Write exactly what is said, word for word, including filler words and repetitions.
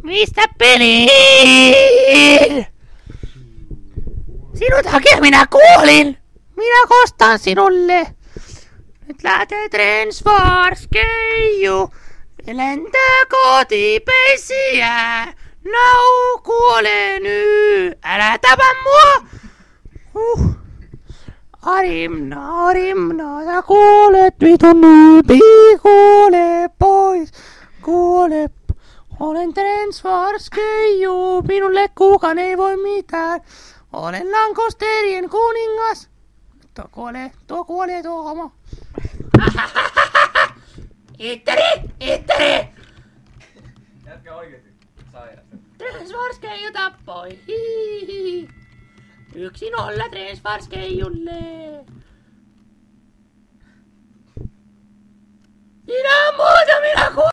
Mistä peliin? Sinut hakea minä kuolin. Minä kostan sinulle. Nyt lähtee Transforce Keiju. Lentää kotipeisiä. Nau kuolee nyt. Älä tapa mua. Huh. Arimna, Arimna, sä kuolet vitun nyypi. Kuole pois. Kuole. Olen Transforce Keiju. Minulle kukaan ei voi mitään. Olen lankosterien kuningas. Tuo kuolee, tuo kuolee tuo homo. Itteri, itteri! Jätkä oikeesti sairas. Transforce Keiju tappoi. Hihihi. Yksi nolla Transforce Keijulle. Minä muuta, minä kuolen.